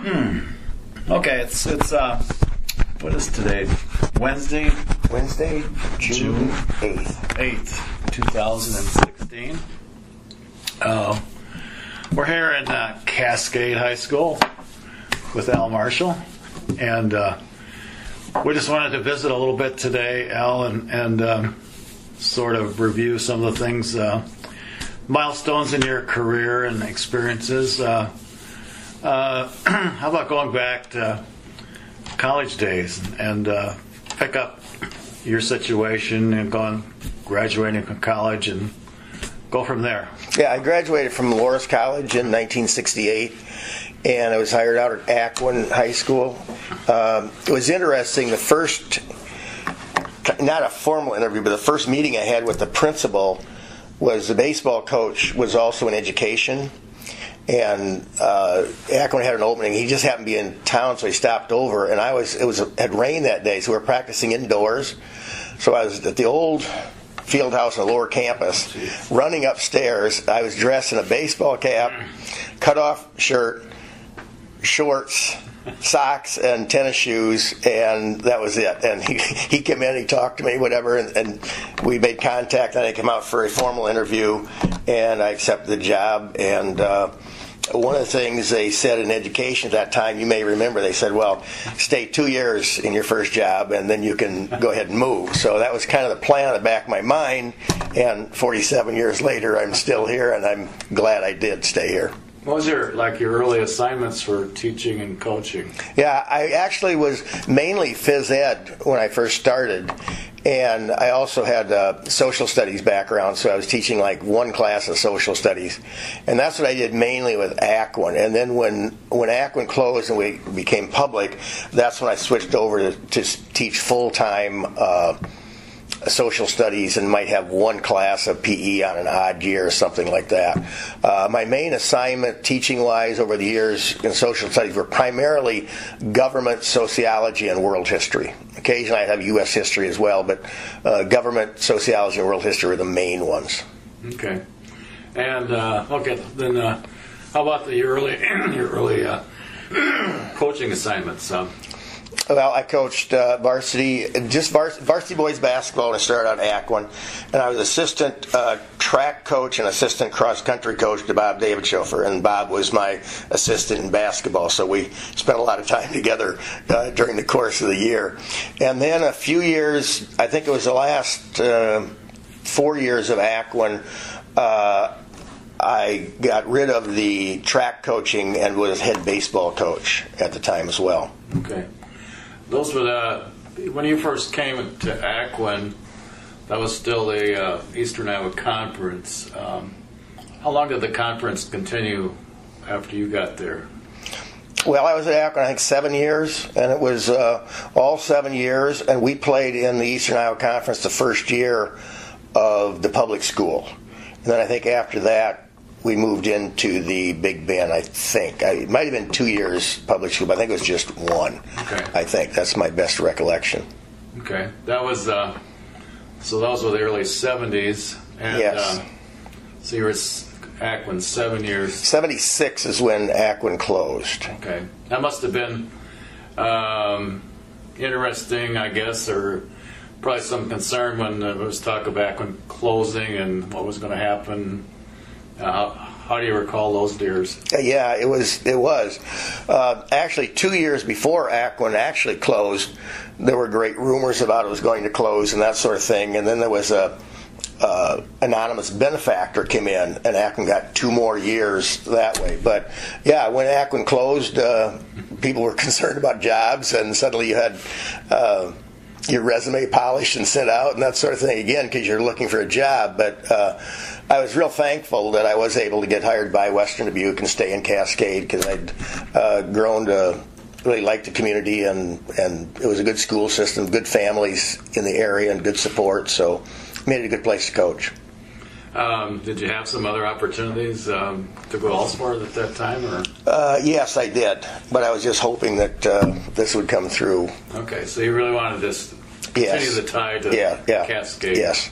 Okay, it's what is today? Wednesday, June 8th, 2016. We're here in Cascade High School with Al Marshall, and we just wanted to visit a little bit today, Al, and sort of review some of the things, milestones in your career and experiences. How about going back to college days and pick up your situation and graduating from college and go from there? Yeah, I graduated from Loras College in 1968, and I was hired out at Acquin High School. It was interesting. The first, not a formal interview, but the first meeting I had with the principal was the baseball coach was also in education. And Acquin had an opening. He just happened to be in town, so he stopped over. And it had rained that day, so we were practicing indoors. So I was at the old field house on the lower campus, running upstairs. I was dressed in a baseball cap, cut-off shirt, shorts, socks, and tennis shoes, and that was it. And he came in, he talked to me, whatever, and we made contact. And I came out for a formal interview, and I accepted the job. And one of the things they said in education at that time, you may remember, they said, well, stay 2 years in your first job and then you can go ahead and move. So that was kind of the plan on the back of my mind, and 47 years later I'm still here, and I'm glad I did stay here. What was your early assignments for teaching and coaching? Yeah, I actually was mainly phys ed when I first started, and I also had a social studies background, so I was teaching like one class of social studies, and that's what I did mainly with Acquin. And then when Acquin closed and we became public, that's when I switched over to teach full-time social studies, and might have one class of PE on an odd year or something like that. My main assignment teaching-wise over the years in social studies were primarily government, sociology, and world history. Occasionally I'd have U.S. history as well, but government, sociology, and world history were the main ones. Okay. And, then how about your early coaching assignments? Well, I coached varsity boys basketball when I started out at Acquin, and I was assistant track coach and assistant cross-country coach to Bob Davidshofer, and Bob was my assistant in basketball, so we spent a lot of time together during the course of the year. And then a few years, I think it was the last 4 years of Acquin, I got rid of the track coaching and was head baseball coach at the time as well. Okay. Those were when you first came to Acquin, that was still the Eastern Iowa Conference. How long did the conference continue after you got there? Well, I was at Acquin, I think, 7 years, and it was all 7 years, and we played in the Eastern Iowa Conference the first year of the public school. And then I think after that, we moved into the Big Bend, I think. It might have been 2 years public school, but I think it was just one. Okay. I think. That's my best recollection. Okay. That was, so those were the early 70s. And, yes. So you were at Acquin 7 years. 76 is when Acquin closed. Okay. That must have been interesting, I guess, or probably some concern when there was talk of Acquin closing and what was going to happen. How do you recall those years? Yeah, it was. Actually, 2 years before Acquin actually closed, there were great rumors about it was going to close and that sort of thing. And then there was a anonymous benefactor came in, and Acquin got 2 more years that way. But yeah, when Acquin closed, people were concerned about jobs, and suddenly you had your resume polished and sent out and that sort of thing again because you're looking for a job. But I was real thankful that I was able to get hired by Western Dubuque and stay in Cascade because I'd grown to really like the community, and it was a good school system, good families in the area, and good support, so made it a good place to coach. Did you have some other opportunities to go elsewhere at that time? Or? Yes, I did, but I was just hoping that this would come through. Okay, so you really wanted to continue the tie to Cascade. Yes.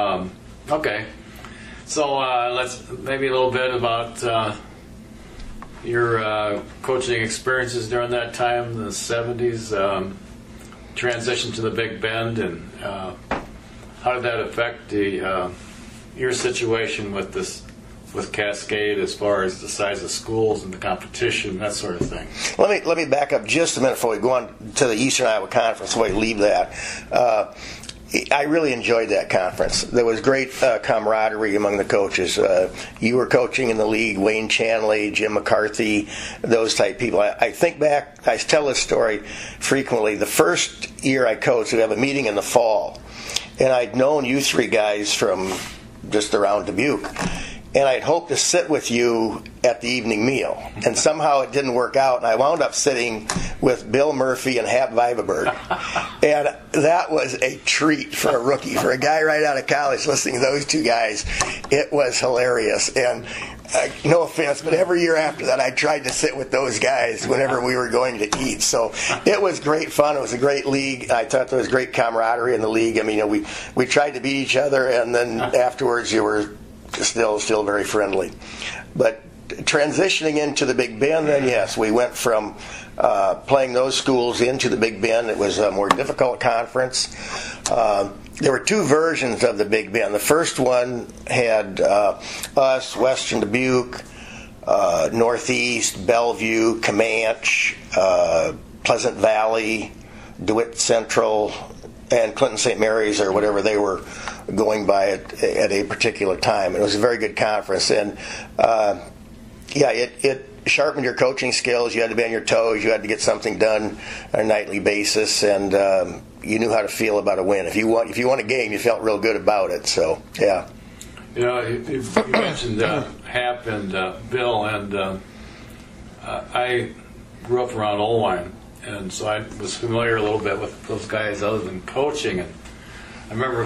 Okay. So let's maybe a little bit about your coaching experiences during that time in the 70s, transition to the Big Bend, and how did that affect your situation with Cascade as far as the size of schools and the competition, that sort of thing? Let me back up just a minute before we go on to the Eastern Iowa Conference, before we leave that. I really enjoyed that conference. There was great camaraderie among the coaches. You were coaching in the league, Wayne Chanley, Jim McCarthy, those type people. I think back, I tell this story frequently. The first year I coached, we have a meeting in the fall, and I'd known you three guys from just around Dubuque. And I'd hoped to sit with you at the evening meal. And somehow it didn't work out, and I wound up sitting with Bill Murphy and Hap Vivaberg. And that was a treat for a rookie, for a guy right out of college listening to those two guys. It was hilarious. And no offense, but every year after that, I tried to sit with those guys whenever we were going to eat. So it was great fun. It was a great league. I thought there was great camaraderie in the league. I mean, we tried to beat each other, and then afterwards you were still very friendly. But transitioning into the Big Bend, then yes, we went from playing those schools into the Big Bend. It was a more difficult conference. There were two versions of the Big Bend. The first one had us, Western Dubuque, Northeast, Bellevue, Comanche, Pleasant Valley, DeWitt Central, and Clinton St. Mary's, or whatever they were going by at a particular time. It was a very good conference, and it sharpened your coaching skills. You had to be on your toes. You had to get something done on a nightly basis, and you knew how to feel about a win. If you won a game, you felt real good about it. So yeah. You know, you mentioned Hap and Bill, and I grew up around Oelwein, and so I was familiar a little bit with those guys other than coaching. And I remember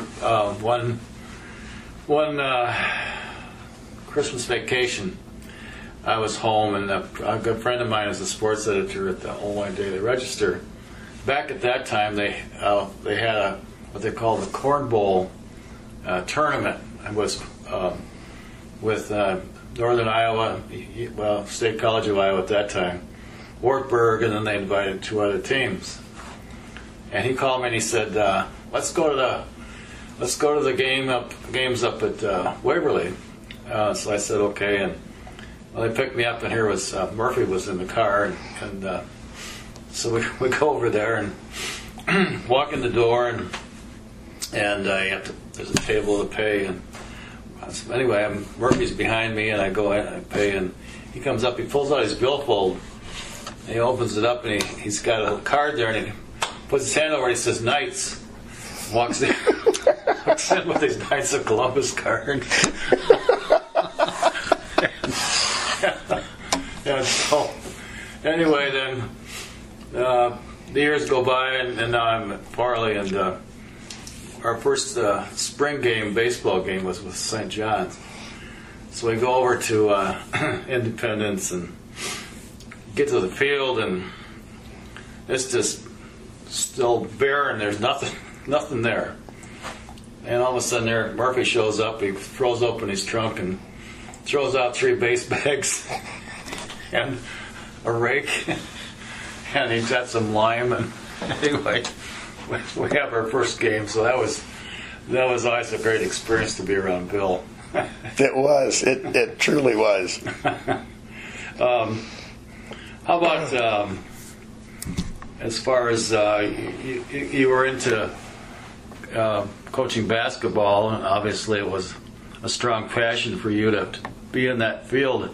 one Christmas vacation, I was home, and a good friend of mine is a sports editor at the Oelwein Daily Register. Back at that time, they had what they called the Corn Bowl tournament. It was with Northern Iowa, State College of Iowa at that time, Wartburg, and then they invited two other teams. And he called me and he said, "Let's go to the games up at Waverly." So I said, "Okay." And well, they picked me up, and here was Murphy was in the car, and so we go over there and walk in the door, and there's a table to pay, and so anyway, Murphy's behind me, and I go in and I pay, and he comes up, he pulls out his billfold, and he opens it up, and he's got a card there, and he puts his hand over and he says, "Knights." Walks in with his Knights of Columbus card. And so, anyway, then the years go by, and now I'm at Farley, and our first spring game, baseball game, was with St. John's. So we go over to Independence and get to the field, and it's just still bare, and there's nothing there. And all of a sudden, there Murphy shows up. He throws open his trunk and throws out 3 base bags and a rake, and he's got some lime. And anyway, we have our first game, so that was always a great experience to be around Bill. It was. It truly was. How about as far as you were into coaching basketball, and obviously it was a strong passion for you to be in that field.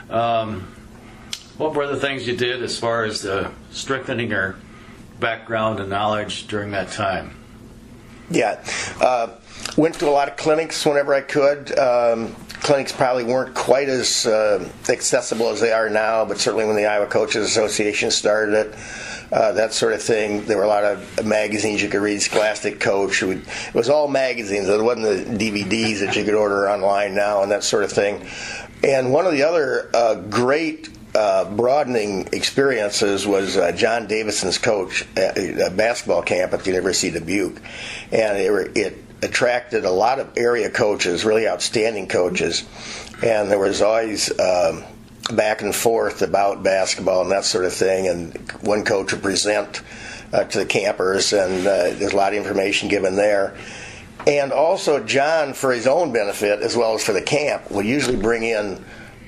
What were the things you did as far as strengthening your background and knowledge during that time? Yeah. Went to a lot of clinics whenever I could. Clinics probably weren't quite as accessible as they are now, but certainly when the Iowa Coaches Association started it, that sort of thing. There were a lot of magazines you could read, Scholastic Coach. It was all magazines. It wasn't the DVDs that you could order online now and that sort of thing. And one of the other great broadening experiences was John Davidson's coach at a basketball camp at the University of Dubuque. And it attracted a lot of area coaches, really outstanding coaches. And there was always back and forth about basketball and that sort of thing. And one coach would present to the campers, and there's a lot of information given there. And also, John, for his own benefit as well as for the camp, would usually bring in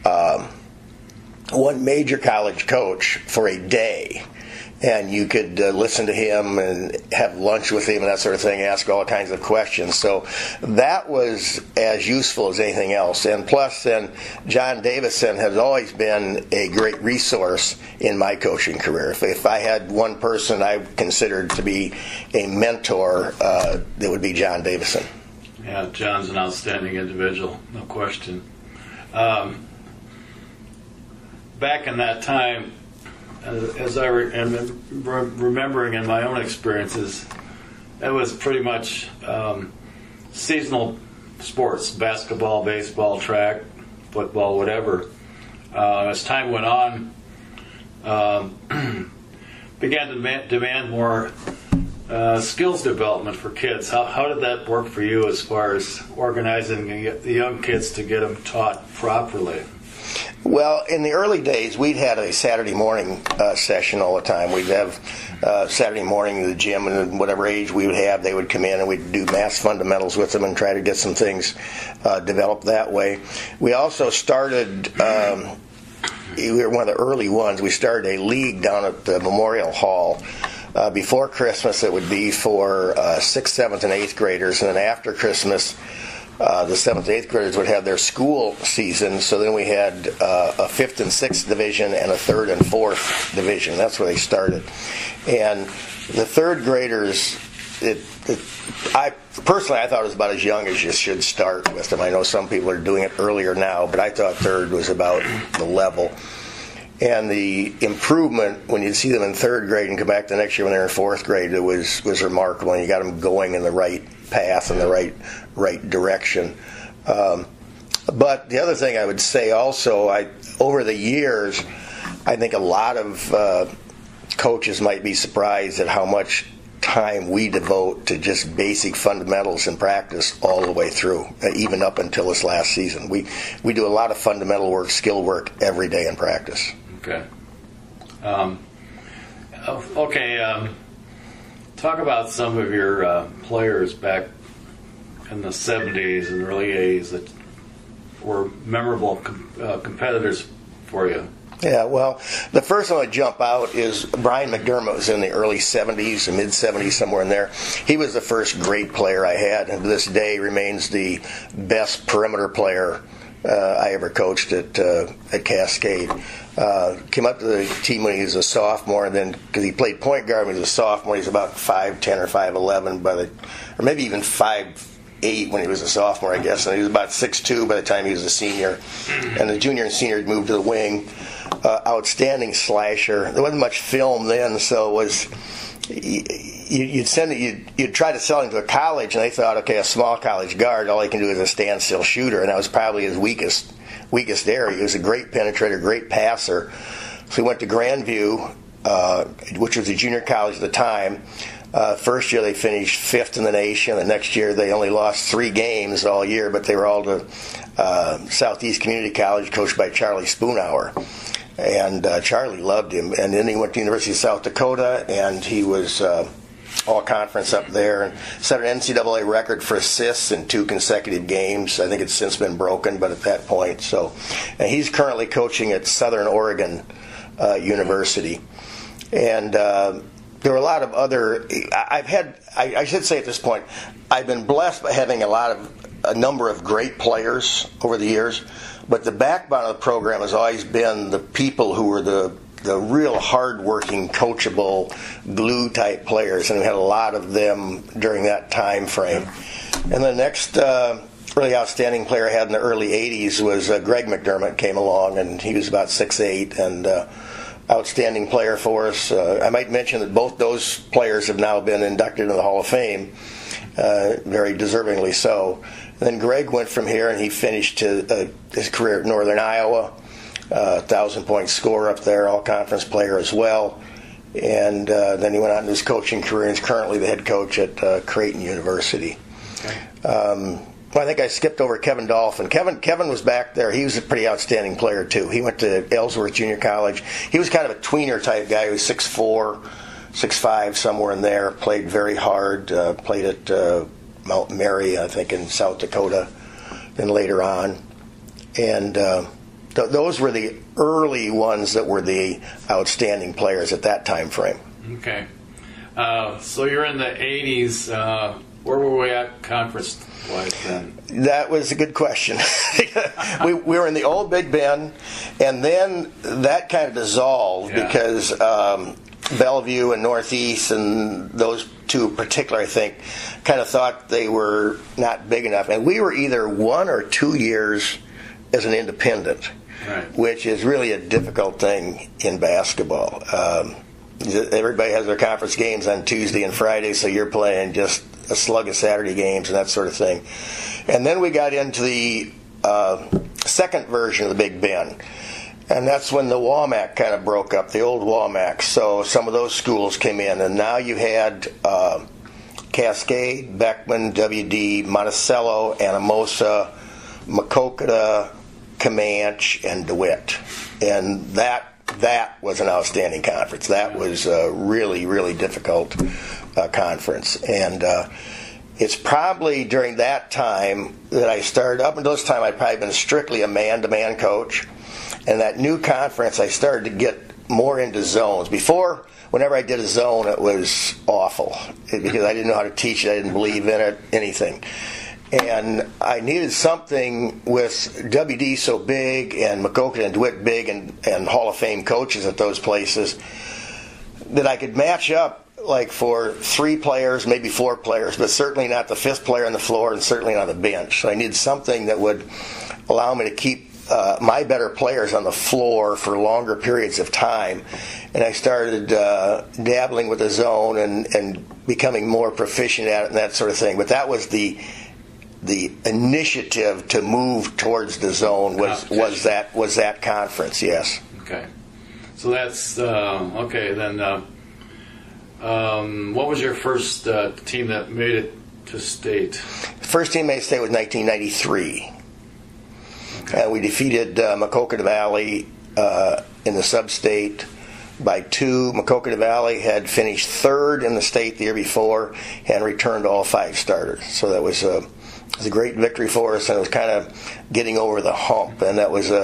one major college coach for a day. And you could listen to him and have lunch with him and that sort of thing, ask all kinds of questions. So that was as useful as anything else. And plus, then, John Davison has always been a great resource in my coaching career. If I had one person I considered to be a mentor, it would be John Davison. Yeah, John's an outstanding individual, no question. Back in that time, as I am remembering in my own experiences, it was pretty much seasonal sports: basketball, baseball, track, football, whatever. As time went on, began to demand more skills development for kids. How did that work for you as far as organizing the young kids to get them taught properly? Well, in the early days, we'd had a Saturday morning session all the time. We'd have Saturday morning in the gym, and whatever age we would have, they would come in and we'd do math fundamentals with them and try to get some things developed that way. We also started, we were one of the early ones, we started a league down at the Memorial Hall. Before Christmas, it would be for 6th, 7th, and 8th graders, and then after Christmas, the 7th, 8th graders would have their school season. So then we had a 5th and 6th division and a 3rd and 4th division. That's where they started. And the 3rd graders, I thought it was about as young as you should start with them. I know some people are doing it earlier now, but I thought 3rd was about the level. And the improvement when you see them in 3rd grade and come back the next year when they're in 4th grade, it was remarkable. And you got them going in the right path and the right direction. But the other thing I would say also, over the years, I think a lot of coaches might be surprised at how much time we devote to just basic fundamentals in practice all the way through, even up until this last season. We do a lot of fundamental work, skill work every day in practice. Okay. Talk about some of your players back in the 70s and early 80s that were memorable competitors for you. Yeah, well, the first one to jump out is Brian McDermott. Was in the early 70s, mid 70s, somewhere in there. He was the first great player I had, and to this day remains the best perimeter player I ever coached at Cascade. Came up to the team when he was a sophomore, and then because he played point guard when he was a sophomore, he was about 5'10" or 5'11", or maybe even 5'8" when he was a sophomore, I guess. And he was about 6'2" by the time he was a senior. And the junior and senior had moved to the wing. Outstanding slasher. There wasn't much film then, so it was. You'd try to sell him to a college, and they thought, okay, a small college guard, all he can do is a standstill shooter, and that was probably his weakest area. He was a great penetrator, great passer. So he went to Grandview, which was a junior college at the time. First year they finished 5th in the nation. The next year they only lost 3 games all year, but they were all to Southeast Community College, coached by Charlie Spoonhour. And Charlie loved him. And then he went to the University of South Dakota, and he was all-conference up there, and set an NCAA record for assists in 2 consecutive games. I think it's since been broken, but at that point. And he's currently coaching at Southern Oregon University. And there were a lot of other. I should say at this point, I've been blessed by having a number of great players over the years. But the backbone of the program has always been the people who were the real hard-working, coachable, glue-type players, and we had a lot of them during that time frame. And the next really outstanding player I had in the early 80s was Greg McDermott came along, and he was about 6'8", and outstanding player for us. I might mention that both those players have now been inducted into the Hall of Fame, very deservingly so. And then Greg went from here, and he finished his career at Northern Iowa, 1,000-point scorer up there, all-conference player as well. And then he went on to his coaching career and is currently the head coach at Creighton University. Okay. Well, I think I skipped over Kevin Dolphin. Kevin was back there. He was a pretty outstanding player, too. He went to Ellsworth Junior College. He was kind of a tweener type guy. He was 6'4", 6'5", somewhere in there. Played very hard. Played at Mount Mary, I think, in South Dakota, then later on. And those were the early ones that were the outstanding players at that time frame. Okay. So you're in the 80s. Where were we at conference-wise then? That was a good question. we were in the old Big Ben, and then that kind of dissolved because Bellevue and Northeast and those two in particular, I think, kind of thought they were not big enough. And we were either 1 or 2 years as an independent, which is really a difficult thing in basketball. Everybody has their conference games on Tuesday and Friday, so you're playing just a slug of Saturday games and that sort of thing. And then we got into the second version of the Big Ben. And that's when the WAMAC kind of broke up, the old WAMAC. So some of those schools came in, and now you had Cascade, Beckman, WD, Monticello, Anamosa, Maquoketa, Comanche, and DeWitt. And that was an outstanding conference. That was a really, really difficult conference. And it's probably during that time that I started. Up until this time, I'd probably been strictly a man-to-man coach. And that new conference, I started to get more into zones. Before, whenever I did a zone, it was awful because I didn't know how to teach it. I didn't believe in it, anything. And I needed something with WD so big and Maquoketa and DeWitt big and Hall of Fame coaches at those places that I could match up like for 3 players, maybe 4 players, but certainly not the 5th player on the floor and certainly not on the bench. So I needed something that would allow me to keep my better players on the floor for longer periods of time. And I started dabbling with the zone and becoming more proficient at it and that sort of thing. But that was the initiative to move towards the zone was that conference, yes. Okay. So that's okay. Then what was your first team that made it to state? The first team made state was 1993. Okay. We defeated Maquoketa Valley in the sub-state by 2. Maquoketa Valley had finished 3rd in the state the year before and returned all 5 starters. So that was a great victory for us, and it was kind of getting over the hump. And that was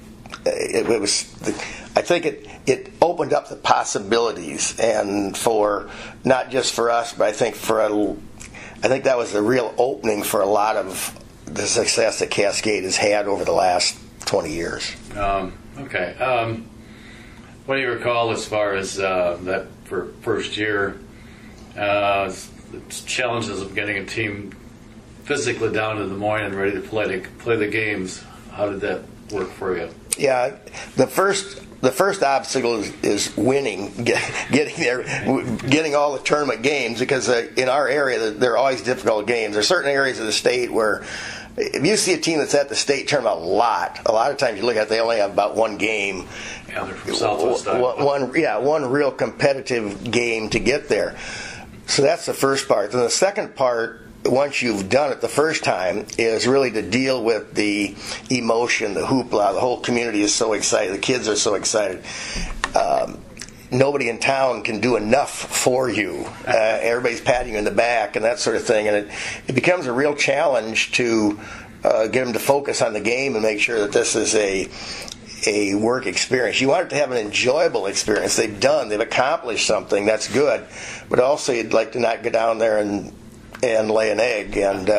I think it opened up the possibilities, and for not just for us, but I think that was the real opening for a lot of the success that Cascade has had over the last 20 years. Okay. What do you recall as far as that for first year? The challenges of getting a team physically down to Des Moines and ready to play the games. How did that work for you? Yeah, the first obstacle is winning, getting there, getting all the tournament games, because in our area they're always difficult games. There's certain areas of the state where if you see a team that's at the state tournament a lot of times you look at it, they only have about one game. Yeah, they're from Southwest. One real competitive game to get there. So that's the first part. Then the second part, once you've done it the first time, is really to deal with the emotion, the hoopla. The whole community is so excited. The kids are so excited. Nobody in town can do enough for you. Everybody's patting you in the back and that sort of thing. And it becomes a real challenge to get them to focus on the game and make sure that this is a work experience. You want it to have an enjoyable experience. They've accomplished something. That's good. But also you'd like to not go down there and lay an egg. And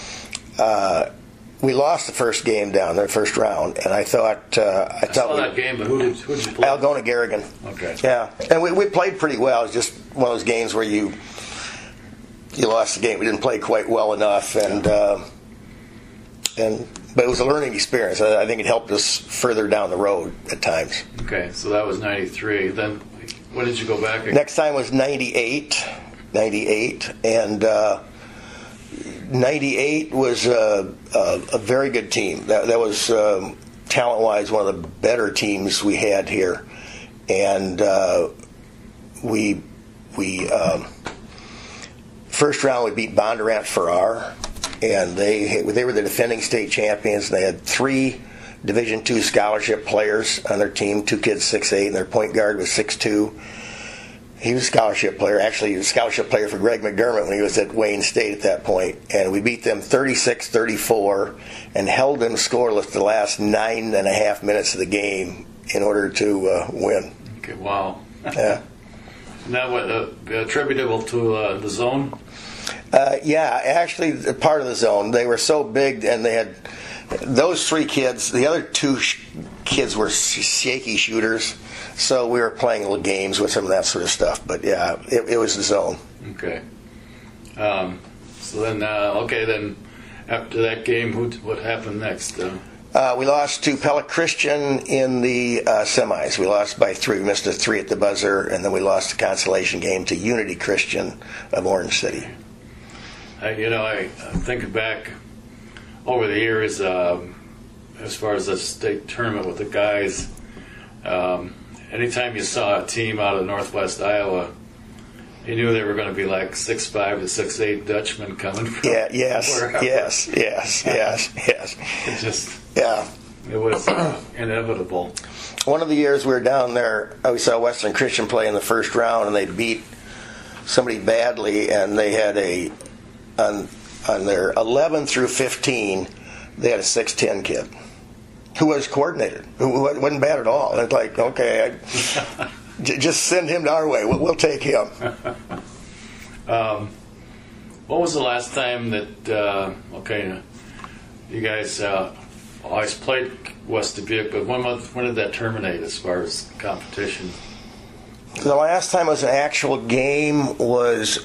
we lost the first game down there, first round, and I thought I saw that game, but who did you play? Algona Garrigan. Okay. Yeah, and we played pretty well. It was just one of those games where you lost the game. We didn't play quite well enough, but it was a learning experience. I think it helped us further down the road at times. Okay, so that was 93. Then when did you go back again? Next time was 98, and 98 was a very good team. That was talent-wise one of the better teams we had here, and we first round we beat Bondurant Farrar, and they were the defending state champions. They had 3 Division II scholarship players on their team, 2 kids 6'8", and their point guard was 6'2". He was a scholarship player. Actually, he was a scholarship player for Greg McDermott when he was at Wayne State at that point. And we beat them 36-34 and held them scoreless the last 9.5 minutes of the game in order to win. Okay, wow. Yeah. And that was attributable to the zone? Yeah, actually, part of the zone. They were so big, and they had those 3 kids. The other 2 kids were shaky shooters, so we were playing little games with them and that sort of stuff. But yeah, it was the zone. Okay. So then, then after that game, what happened next? We lost to Pella Christian in the semis. We lost by 3. We missed a 3 at the buzzer, and then we lost the consolation game to Unity Christian of Orange City. I thinking back over the years, as far as the state tournament with the guys, anytime you saw a team out of Northwest Iowa, you knew they were going to be like 6'5" to 6'8" Dutchmen coming from yes. It just, it was inevitable. One of the years we were down there, we saw Western Christian play in the first round, and they beat somebody badly, and they had on their 11 through 15, they had a 6'10" kid who was coordinated, who wasn't bad at all. And it's like, okay, just send him to our way. We'll take him. What was the last time that, you guys always played West Dubuque, but when did that terminate as far as competition? The last time it was an actual game was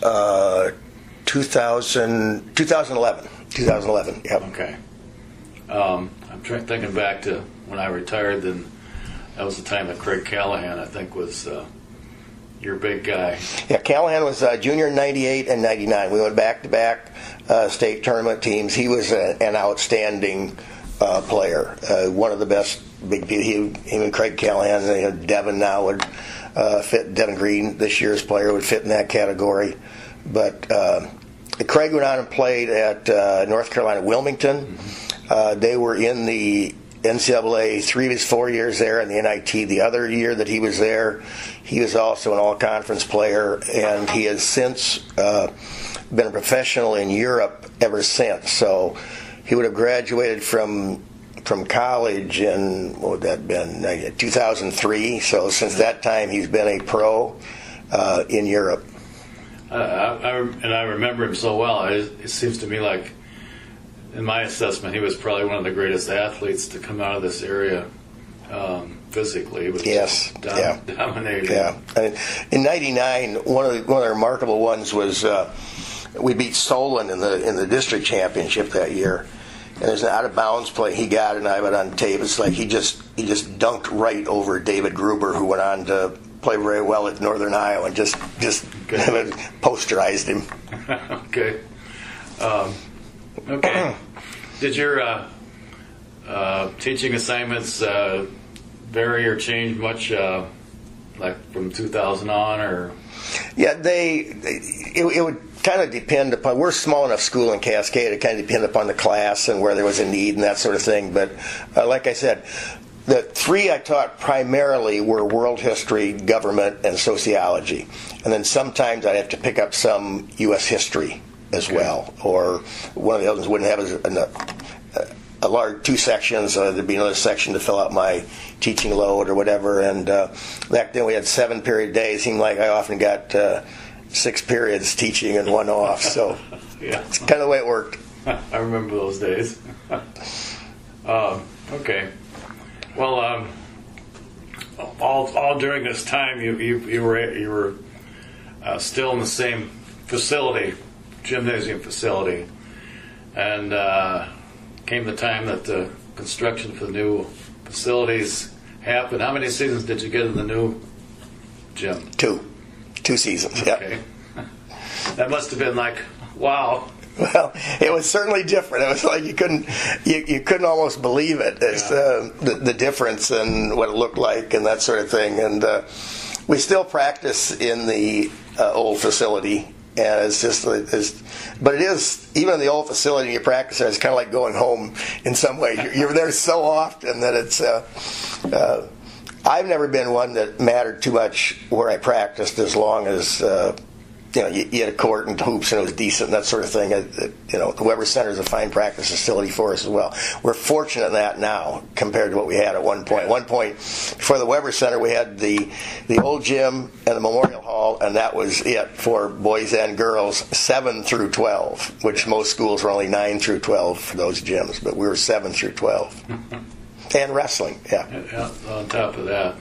2011. 2011, yep. Okay. I'm thinking back to when I retired, then that was the time that Craig Callahan, I think, was your big guy. Yeah, Callahan was junior in 98 and 99. We went back-to-back state tournament teams. He was an outstanding player, one of the best big people. Him and Craig Callahan, Devin now would fit, Devin Green, this year's player, would fit in that category. But Craig went on and played at North Carolina Wilmington. They were in the NCAA 3 of his 4 years there, and the NIT the other year that he was there. He was also an all-conference player, and he has since been a professional in Europe ever since. So he would have graduated from college in, what would that have been, 2003. So since that time, he's been a pro in Europe. I remember him so well. It seems to me like, in my assessment, he was probably one of the greatest athletes to come out of this area physically. He was dominating. Yeah. In '99, one of the remarkable ones was we beat Solon in the district championship that year. And there's an out of bounds play he got, and I have it on tape. It's like he just dunked right over David Gruber, who went on to play very well at Northern Iowa, and just posterized him. Okay. Okay. Did your teaching assignments vary or change much, like from 2000 on, or? Yeah, it would kind of depend upon. We're a small enough school in Cascade. It kind of depended upon the class and where there was a need and that sort of thing. But like I said, the 3 I taught primarily were world history, government, and sociology. And then sometimes I'd have to pick up some U.S. history as well. Or one of the others wouldn't have a large 2 sections. There'd be another section to fill out my teaching load or whatever. And back then we had 7-period days. It seemed like I often got 6 periods teaching and 1 off. So yeah, it's kind of the way it worked. I remember those days. Okay. Well, all during this time, you were still in the same facility, gymnasium facility, and came the time that the construction for the new facilities happened. How many seasons did you get in the new gym? 2 seasons. Okay. That must have been like, wow. Well, it was certainly different. It was like you couldn't almost believe it. It's the difference and what it looked like and that sort of thing. And we still practice in the old facility And it's just, but it is, even in the old facility you practice there, it's kind of like going home in some way. You're there so often that it's, I've never been one that mattered too much where I practiced, as long as, you had a court and hoops and it was decent and that sort of thing. The Weber Center is a fine practice facility for us as well. We're fortunate in that now compared to what we had at one point. At one point, before the Weber Center, we had the old gym and the Memorial Hall, and that was it for boys and girls, 7 through 12, which most schools were only 9 through 12 for those gyms, but we were 7 through 12. And wrestling, yeah. On top of that.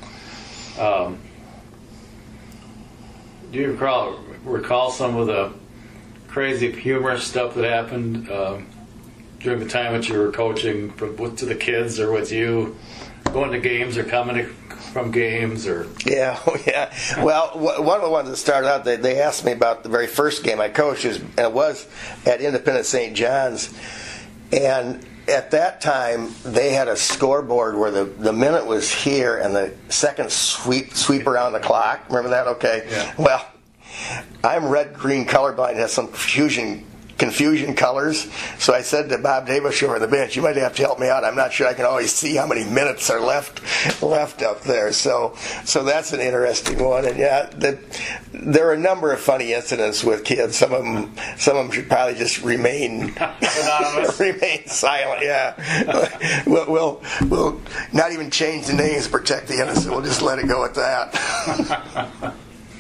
Do you recall some of the crazy humorous stuff that happened during the time that you were coaching to the kids, or with you going to games or coming from games? Or Yeah. Well, one of the ones that started out, they asked me about the very first game I coached, and it was at Independent St. John's. And at that time, they had a scoreboard where the minute was here and the second sweep around the clock. Remember that? Okay. Yeah. Well, I'm red-green colorblind. It has some confusion colors. So I said to Bob Davis over the bench, "You might have to help me out. I'm not sure I can always see how many minutes are left up there." So that's an interesting one. And yeah, there are a number of funny incidents with kids. Some of them should probably just remain remain silent. Yeah, we'll not even change the names to protect the innocent. We'll just let it go at that.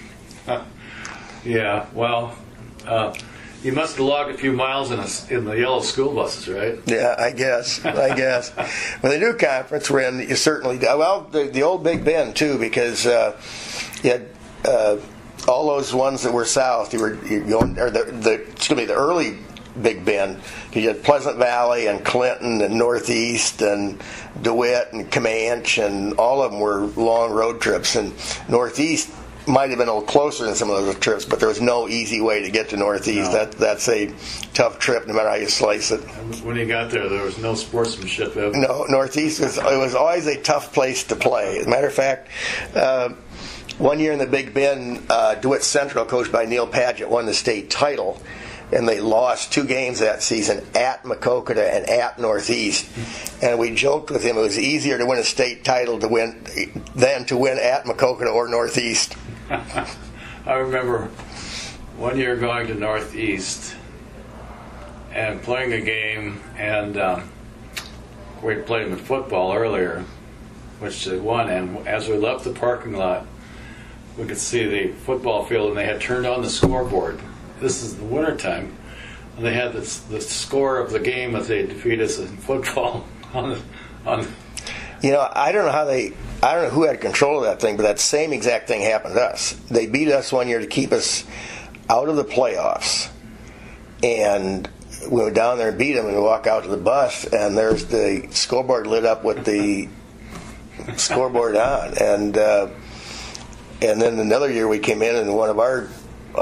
Yeah. Well. You must have logged a few miles in the yellow school buses, right? Yeah, I guess. When the new conference we're in, you certainly do. Well, the old Big Bend too, because you had all those ones that were south. You're going, or the early Big Bend. You had Pleasant Valley and Clinton and Northeast and DeWitt and Comanche, and all of them were long road trips. And Northeast might have been a little closer than some of those trips, but there was no easy way to get to Northeast. No. That's a tough trip, no matter how you slice it. When you got there was no sportsmanship. No, Northeast was always a tough place to play. As a matter of fact, one year in the Big Bend, DeWitt Central, coached by Neil Padgett, won the state title, and they lost 2 games that season at Maquoketa and at Northeast. And we joked with him it was easier to win a state title than to win at Maquoketa or Northeast. I remember one year going to Northeast and playing a game, and we played them in football earlier, which they won. And as we left the parking lot, we could see the football field, and they had turned on the scoreboard. This is the wintertime, and they had the score of the game as they defeat us in football on. I don't know who had control of that thing, but that same exact thing happened to us. They beat us one year to keep us out of the playoffs, and we went down there and beat them, and we walk out to the bus, and there's the scoreboard lit up with the scoreboard on, and then another year we came in, and one of our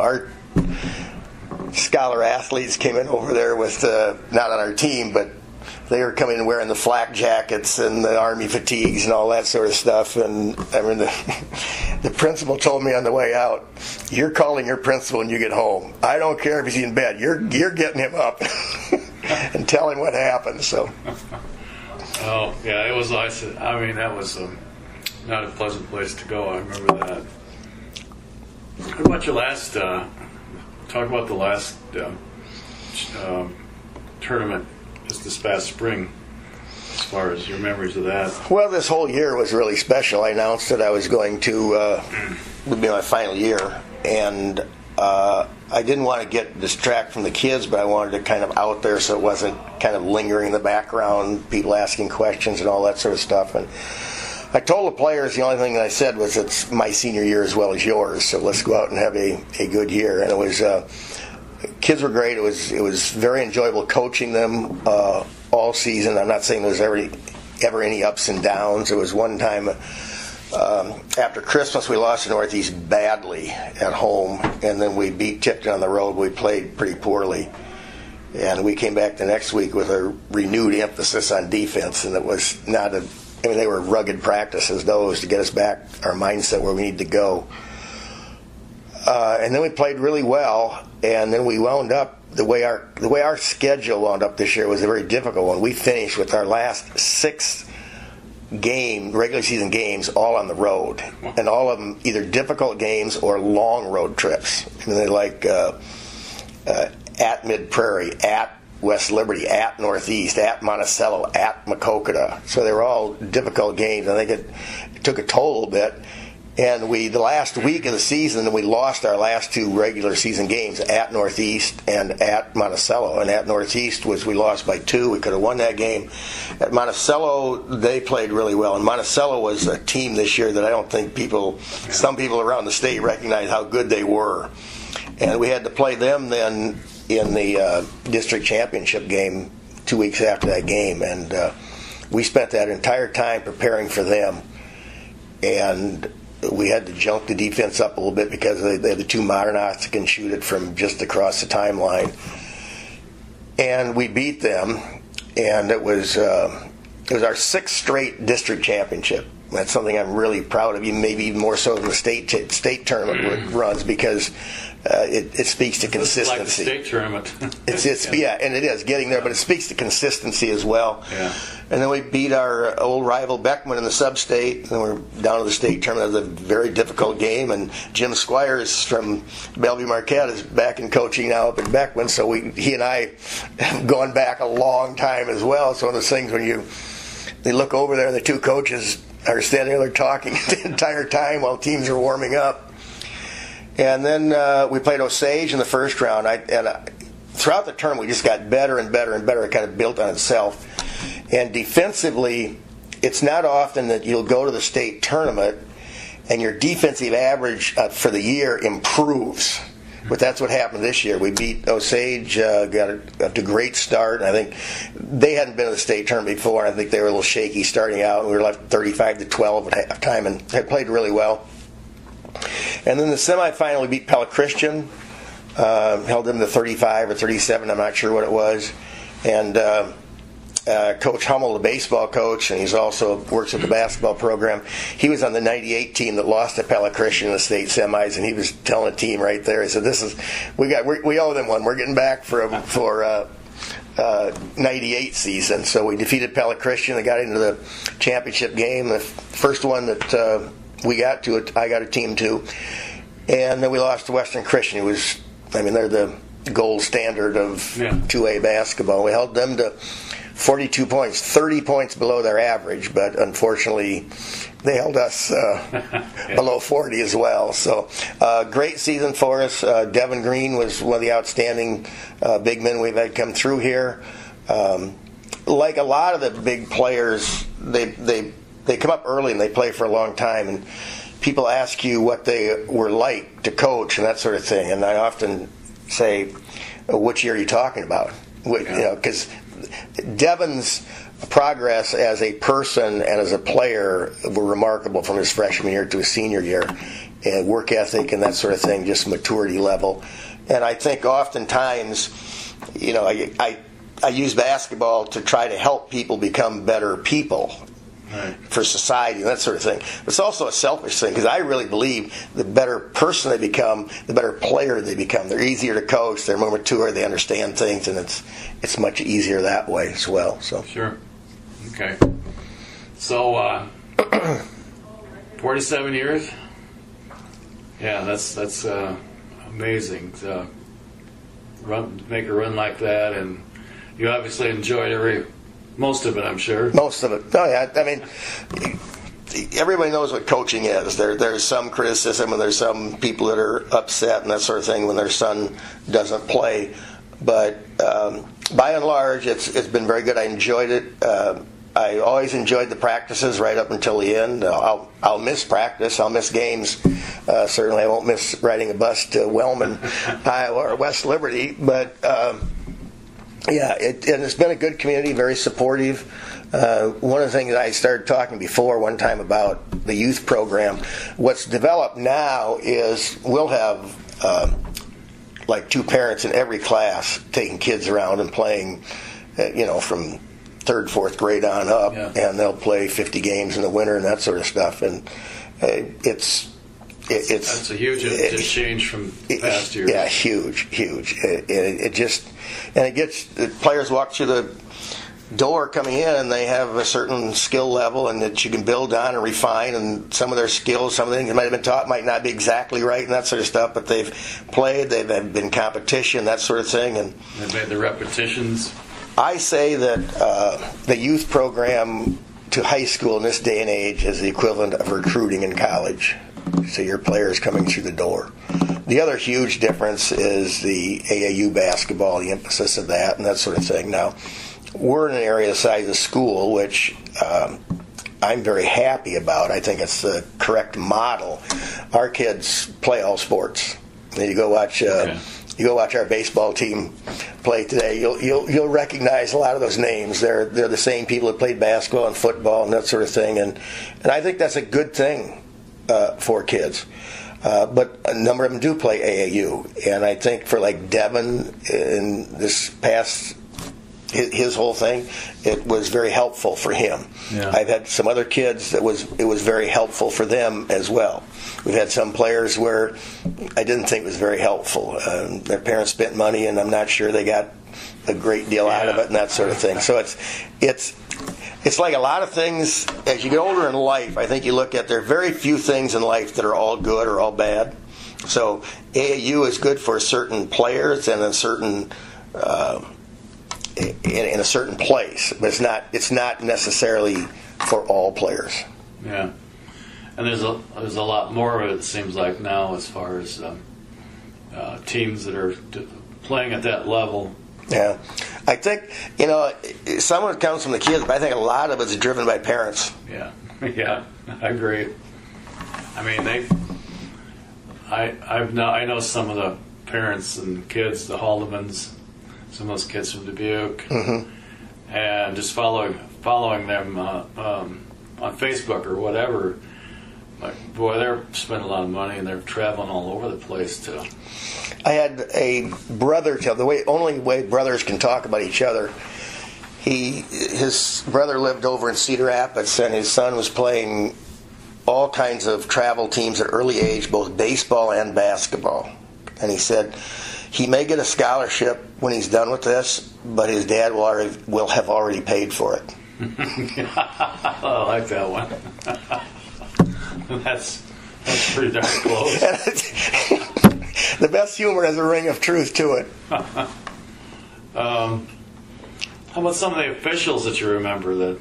scholar athletes came in over there with not on our team, but they were coming in wearing the flak jackets and the army fatigues and all that sort of stuff. And I mean, the principal told me on the way out, "You're calling your principal when you get home. I don't care if he's in bed. You're getting him up and tell him what happened." So. Oh yeah, it was. I mean, that was not a pleasant place to go. I remember that. What about your last? Talk about the last tournament just this past spring, as far as your memories of that. Well, this whole year was really special. I announced that I was going to would be my final year, and I didn't want to distract from the kids, but I wanted to kind of out there so it wasn't kind of lingering in the background, people asking questions and all that sort of stuff. And I told the players the only thing that I said was, "It's my senior year as well as yours, so let's go out and have a good year." And it was kids were great. It was very enjoyable coaching them all season. I'm not saying there was ever any ups and downs. There was one time after Christmas we lost to Northeast badly at home, and then we beat Tipton on the road. We played pretty poorly, and we came back the next week with a renewed emphasis on defense, and it was not they were rugged practices, those, to get us back our mindset where we need to go. And then we played really well, and then we wound up the way our schedule wound up this year was a very difficult one. We finished with our last 6 regular season games all on the road, and all of them either difficult games or long road trips. I mean, they're like at Mid Prairie, at West Liberty, at Northeast, at Monticello, at Maquoketa. So they were all difficult games. I think it took a toll a little bit. And the last week of the season, we lost our last 2 regular season games at Northeast and at Monticello. And at Northeast we lost by 2. We could have won that game. At Monticello, they played really well. And Monticello was a team this year that I don't think some people around the state recognize how good they were. And we had to play them then in the district championship game 2 weeks after that game. And we spent that entire time preparing for them. And we had to jump the defense up a little bit because they had the 2 Modernauts that can shoot it from just across the timeline. And we beat them, and it was our 6th straight district championship. That's something I'm really proud of, maybe even more so than the state tournament runs, because it speaks to consistency. It's like the state tournament. Yeah, and it is getting there, but it speaks to consistency as well. Yeah. And then we beat our old rival Beckman in the sub-state, and we're down to the state tournament. It was a very difficult game, and Jim Squires from Bellevue Marquette is back in coaching now up in Beckman, so he and I have gone back a long time as well. It's one of those things when you look over there and the 2 coaches are standing there talking the entire time while teams are warming up. And then we played Osage in the first round. Throughout the term, we just got better and better and better. It kind of built on itself. And defensively, it's not often that you'll go to the state tournament and your defensive average for the year improves. But that's what happened this year. We beat Osage, got a great start. I think they hadn't been to the state tournament before. I think they were a little shaky starting out. We were left 35-12 at halftime and had played really well. And then the semifinal, we beat Pella Christian, held them to 35 or 37. I'm not sure what it was. And Coach Hummel, the baseball coach, and he's also works with the basketball program. He was on the '98 team that lost to Pella Christian in the state semis, and he was telling the team right there. He said, we owe them one. We're getting back for '98 season." So we defeated Pella Christian. They got into the championship game. The first one that we got to, I got a team to, and then we lost to Western Christian. They're the gold standard of 2A basketball. We held them to 42 points, 30 points below their average, but unfortunately they held us below 40 as well. So great season for us. Devin Green was one of the outstanding big men we've had come through here. Like a lot of the big players, they come up early and they play for a long time, and people ask you what they were like to coach and that sort of thing. And I often say, which year are you talking about? Because Devin's progress as a person and as a player were remarkable from his freshman year to his senior year, and work ethic and that sort of thing, just maturity level. And I think oftentimes, I use basketball to try to help people become better people. Right. For society and that sort of thing. It's also a selfish thing, because I really believe the better person they become, the better player they become. They're easier to coach, they're more mature, they understand things, and it's much easier that way as well. So sure. Okay. So 47 years? Yeah, that's amazing. Make a run like that, and you obviously enjoyed most of it, I'm sure. Most of it. Oh, yeah. I mean, everybody knows what coaching is. There's some criticism, and there's some people that are upset and that sort of thing when their son doesn't play. But by and large, it's been very good. I enjoyed it. I always enjoyed the practices right up until the end. I'll miss practice. I'll miss games. Certainly, I won't miss riding a bus to Wellman, Iowa, or West Liberty. But yeah, it's been a good community, very supportive. One of the things I started talking before one time about the youth program, what's developed now is we'll have like 2 parents in every class taking kids around and playing, from 3rd, 4th grade on up, and they'll play 50 games in the winter and that sort of stuff. And That's a huge change from past years. Yeah, huge. It gets players walk through the door coming in, and they have a certain skill level, and that you can build on and refine. And some of their skills, some of the things that might have been taught, might not be exactly right, and that sort of stuff. But they've played, they've been competition, that sort of thing, and they've made the repetitions. I say that the youth program to high school in this day and age is the equivalent of recruiting in college. So your players coming through the door. The other huge difference is the AAU basketball, the emphasis of that, and that sort of thing. Now, we're in an area the size of school, which I'm very happy about. I think it's the correct model. Our kids play all sports. You go watch. You go watch our baseball team play today. You'll recognize a lot of those names. They're the same people that played basketball and football and that sort of thing. And I think that's a good thing for kids. But a number of them do play AAU, and I think for like Devin in this past his whole thing, it was very helpful for him. Yeah. I've had some other kids that it was very helpful for them as well. We've had some players where I didn't think it was very helpful. Their parents spent money, and I'm not sure they got a great deal out of it, and that sort of thing. So it's like a lot of things. As you get older in life, I think you look at there are very few things in life that are all good or all bad. So AAU is good for certain players and a certain in a certain place, but it's not necessarily for all players. Yeah, and there's a lot more of it. It seems like now, as far as teams that are playing at that level. Yeah, I think some of it comes from the kids, but I think a lot of it's driven by parents. Yeah, I agree. I mean, I know some of the parents and kids, the Haldemans, some of those kids from Dubuque, and just following them on Facebook or whatever. Like, boy, they're spending a lot of money, and they're traveling all over the place too. I had a brother tell the only way brothers can talk about each other. His brother lived over in Cedar Rapids, and his son was playing all kinds of travel teams at early age, both baseball and basketball. And he said he may get a scholarship when he's done with this, but his dad will have already paid for it. I like that one. That's pretty darn close. The best humor has a ring of truth to it. How about some of the officials that you remember that?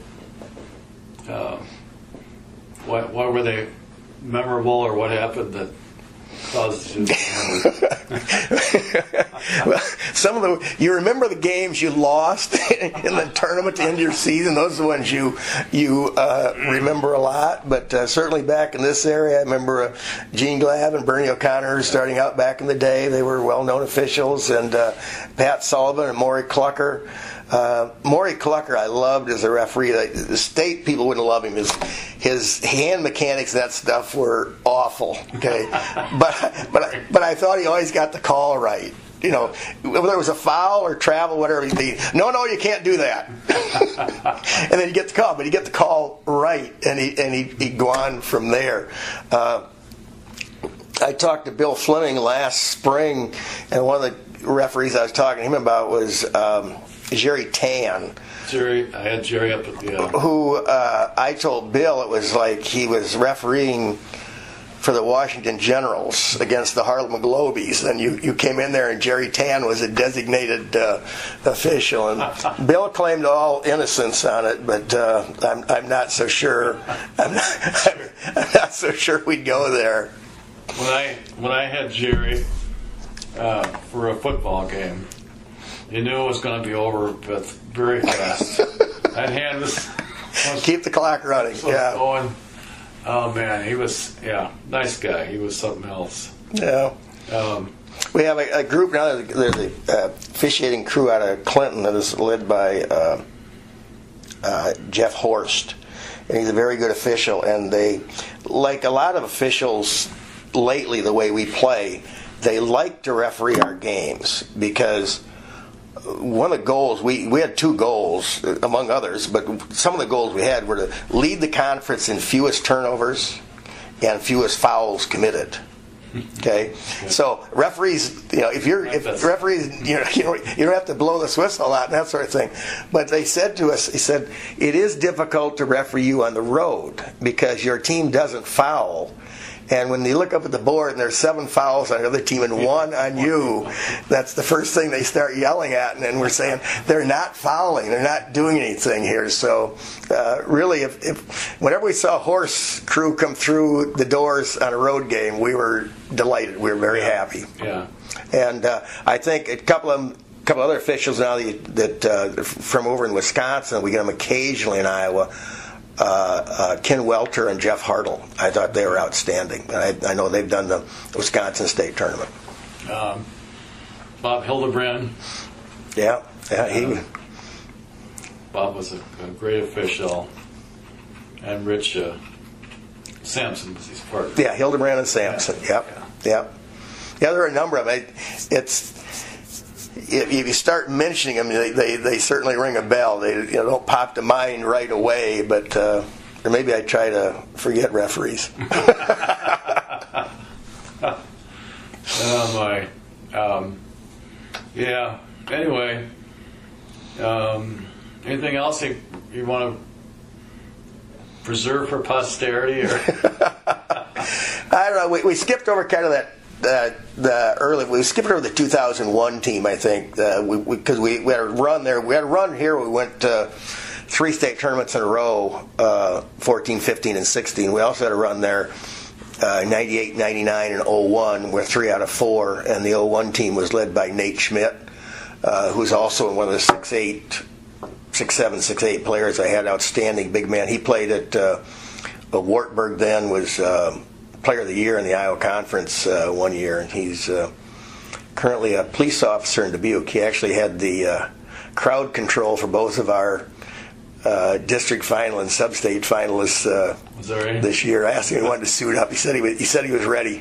What were they memorable, or what happened that caused you to remember? Well, you remember the games you lost in the tournament to end your season. Those are the ones you remember a lot. But certainly back in this area, I remember Gene Glab and Bernie O'Connor starting out back in the day. They were well-known officials, and Pat Sullivan and Maury Clucker. Maury Clucker I loved as a referee. The state people wouldn't love him. His hand mechanics and that stuff were awful. Okay, but I thought he always got the call right. Whether it was a foul or travel, whatever he'd be. No, you can't do that. And then you get the call, but you get the call right, and he'd go on from there. I talked to Bill Fleming last spring, and one of the referees I was talking to him about was Jerry Tan. I had Jerry up at the... Who I told Bill it was like he was refereeing for the Washington Generals against the Harlem Globies, and you came in there and Jerry Tan was a designated official, and Bill claimed all innocence on it, but I'm not so sure. I'm not so sure we'd go there. When I had Jerry for a football game, you knew it was going to be over, but very fast. That hand was keep the clock running. Yeah. Going. Oh man, he was nice guy. He was something else. Yeah. We have a group now. There's a officiating crew out of Clinton that is led by Jeff Horst, and he's a very good official. And they, like a lot of officials lately, the way we play, they like to referee our games because one of the goals, we had two goals, among others, but some of the goals we had were to lead the conference in fewest turnovers and fewest fouls committed. Okay, so referees, if referees, you don't have to blow this whistle out and that sort of thing. But they said to us, he said, it is difficult to referee you on the road because your team doesn't foul. And when you look up at the board and there's 7 fouls on the other team and 1 on you, that's the first thing they start yelling at. And then we're saying they're not fouling, they're not doing anything here. So really, if whenever we saw a horse crew come through the doors on a road game, we were delighted. We were very happy. Yeah. And I think a couple other officials now that from over in Wisconsin, we get them occasionally in Iowa. Ken Welter and Jeff Hartle. I thought they were outstanding. I know they've done the Wisconsin State Tournament. Bob Hildebrand. Yeah. Bob was a great official. And Rich Sampson was his partner. Yeah, Hildebrand and Sampson. Yeah. Yep. Yeah, there are a number of them. If you start mentioning them, they certainly ring a bell. They don't pop to mind right away, but or maybe I try to forget referees. Oh my. Yeah. Anyway, anything else you want to preserve for posterity, or? I don't know. We skipped over kind of that. We skipped over the 2001 team, I think, because we had a run there. We had a run here. We went 3 state tournaments in a row, 14, 15, and 16. We also had a run there, 98, 99, and 01. We're 3 out of 4, and the 01 team was led by Nate Schmidt, who's also one of the 6'7", 6'8" players I had. Outstanding big man. He played at Wartburg then, was Player of the Year in the Iowa Conference one year, and he's currently a police officer in Dubuque. He actually had the crowd control for both of our district final and sub-state finalists this year. I asked him if he wanted to suit up. He said he was ready.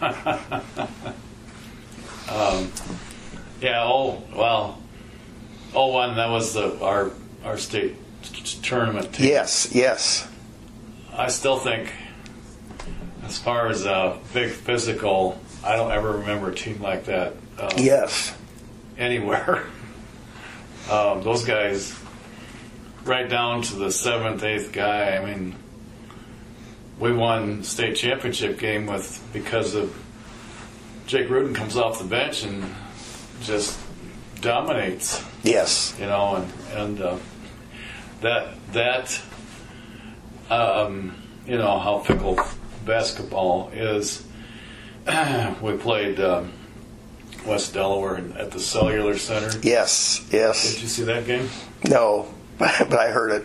Yeah. Oh well. 01, that was our state tournament team. Yes. I still think, as far as big physical, I don't ever remember a team like that. Yes. Anywhere. Those guys, right down to the 7th, 8th guy. I mean, we won state championship game because of Jake Rudin comes off the bench and just dominates. Yes. And that how fickle basketball is. We played West Delaware at the Cellular Center. Yes. Did you see that game? No, but I heard it.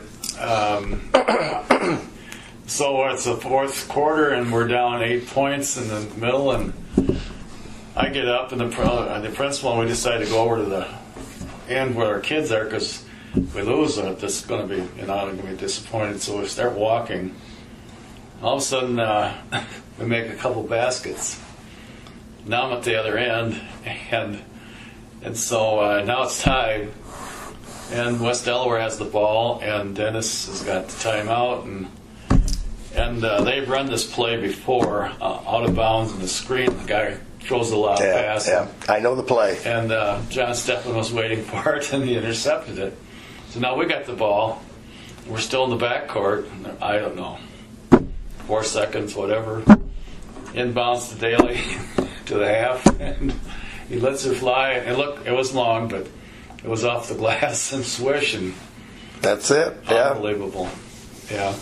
So it's the 4th quarter, and we're down 8 points in the middle, and I get up, and the principal and we decide to go over to the end where our kids are, because if we lose, this is going to be, I'm going to be disappointed. So we start walking. All of a sudden, we make a couple baskets. Now I'm at the other end, and so now it's tied. And West Delaware has the ball, and Dennis has got the timeout, and they've run this play before, out of bounds in the screen. The guy throws a lob pass. Yeah, I know the play. And John Steffen was waiting for it, and he intercepted it. So now we got the ball. We're still in the backcourt. I don't know, 4 seconds, whatever. Inbounds to Daly to the half, and he lets her fly. And look, it was long, but it was off the glass and swish, and that's it. Yeah. Unbelievable. Yeah.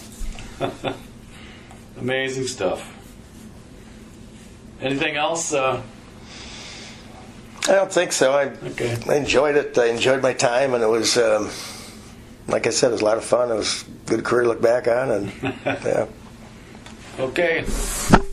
Amazing stuff. Anything else? I don't think so. I enjoyed it. I enjoyed my time, and it was, like I said, it was a lot of fun. It was a good career to look back on, and yeah. Okay.